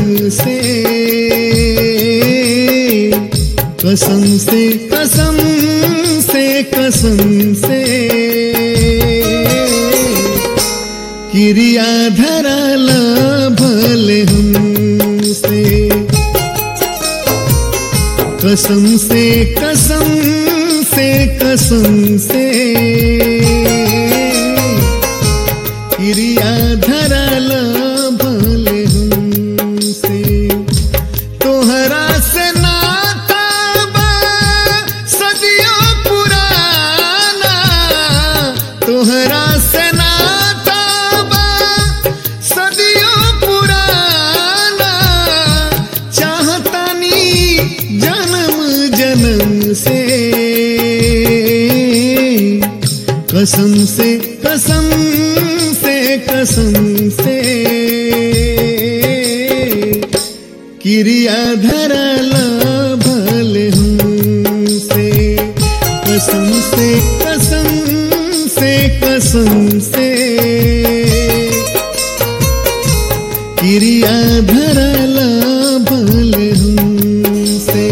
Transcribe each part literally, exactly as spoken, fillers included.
जन्म से कसम से कसम से कसम से क्रिया धरल भले हमसे कसम से कसम से कसम से क्रिया धरल भले हमसे तोहरा से नाता बा सदियों पुराना तोहरा से नाता बा सदियों पुराना चाहतानी जन्म जन्म से कसम से कसम से कसम से क्रिया धरल भले हमसे कसम से कसम से कसम से क्रिया धरल भले हमसे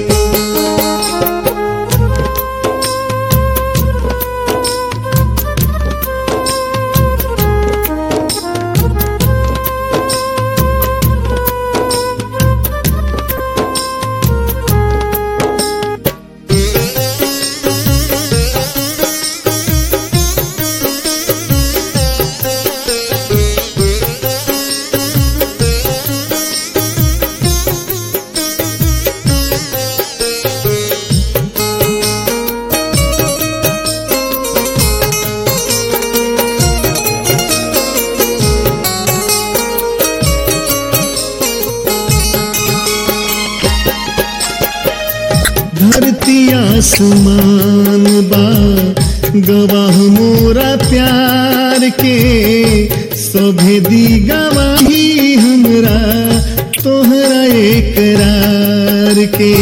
धरती आसमान बा गवाह मोरा प्यार के सभे दी गवाही हमरा तोहरा एकरार के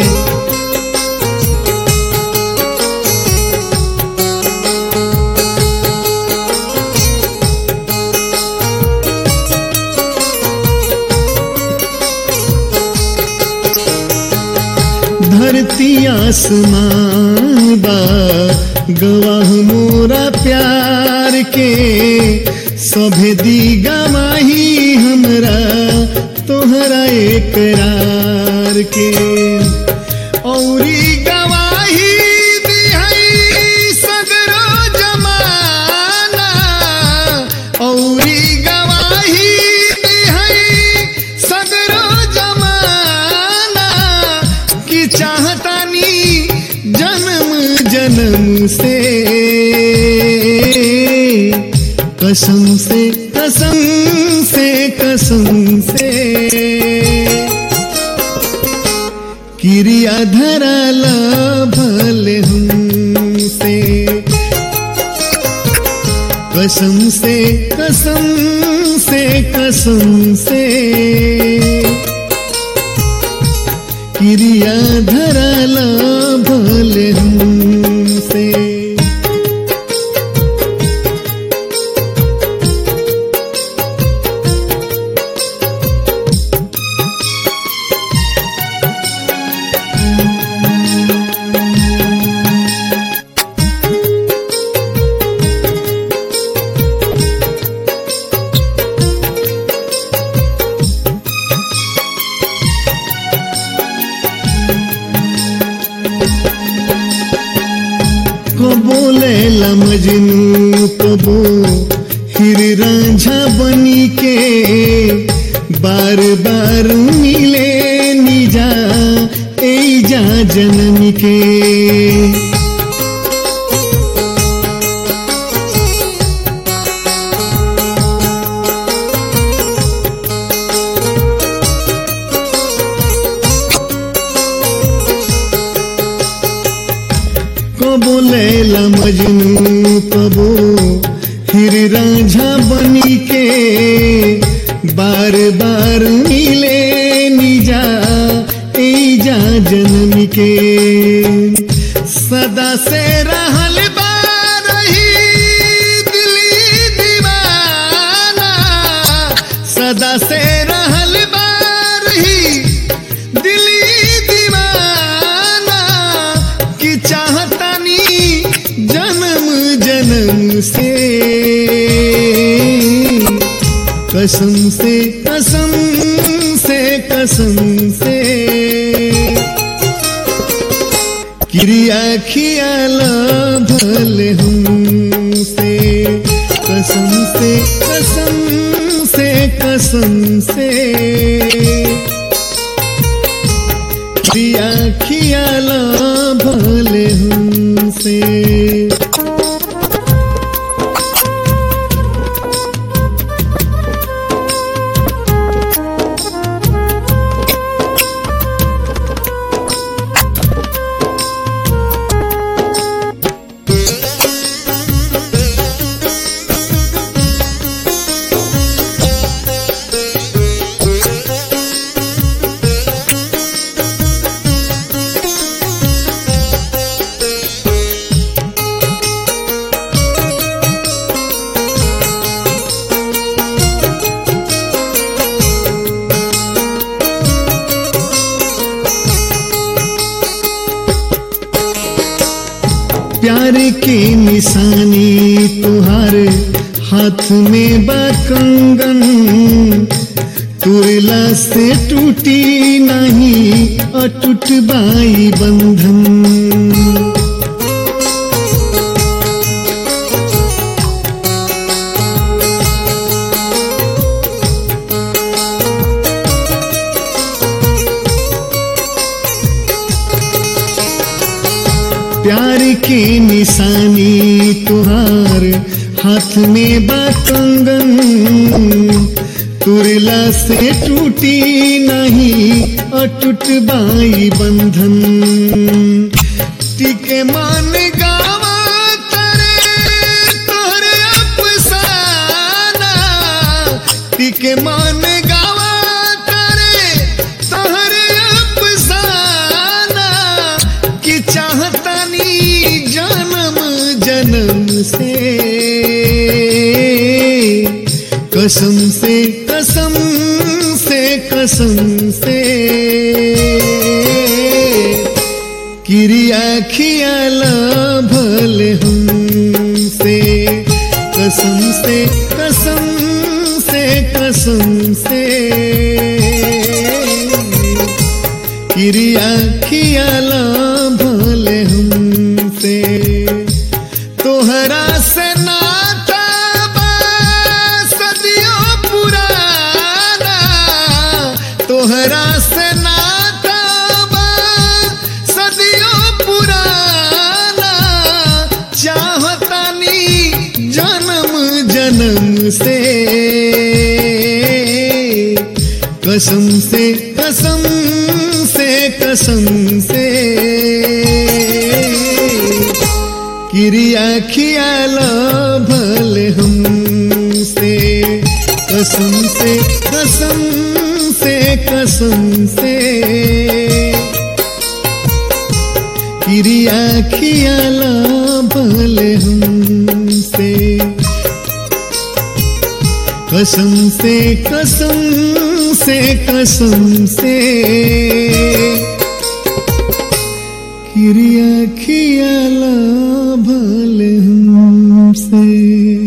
धरती आसमान बा गवाह मोरा प्यार के सभे दी गवाही हमरा तोहरा एकरार के औरी गवाही दिहई सगरो जमाना औरी गवाही दिहई सगरो जमाना कि चाहतानी जन्म जन्म से कसम से कसम से कसम से क्रिया धरल भले हमसे कसम से कसम से कसम से क्रिया धरल भले हमसे कबो लैला मजनू कबो हीर रांझा बनी के बार बार मिले निजा एजा जनम के कबो लैला मजनू कबो हीर रांझा बनी के बार बार मिले निजा एजा जन्म के सदा से रहल बा रही दिली दीवाना सदा से रहल बा कसम से कसम से कसम से क्रिया खियाला भले हमसे कसम से कसम से कसम से क्रिया खियाला भले हमसे। प्यार की निशानी तुहारे हाथ में बा कंगन तुरला से टूटी नहीं अटूट बाई बंधन। प्यार की निशानी तुहार हाथ में बा कंगन तुरला से टूटी नहीं अटूट बाई बंधन। टिके मान गावा तरे तोहरे अफसाना टिके मान गावा तरे तोहरे अफसाना कि चाहता जन्म जन्म से कसम से कसम से कसम से क्रिया खियाला भले हमसे कसम से कसम से कसम से क्रिया खियाला भले हमसे। तोहरा से नाता बा सदियों पुराना तोहरा से नाता बा सदियों पुराना चाहतानी जन्म जन्म से कसम से कसम से कसम से क्रिया खियाला भले हमसे कसम से कसम से कसम से क्रिया खियाला भले हमसे कसम से कसम से कसम से क्रिया खियाला भले हमसे।